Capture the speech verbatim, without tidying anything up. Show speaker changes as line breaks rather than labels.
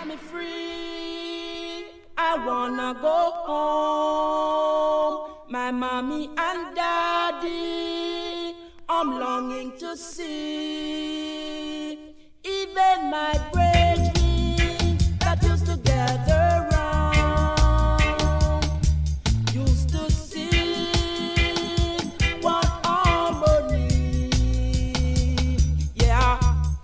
me free. I wanna go home. My mommy and daddy, I'm longing to see.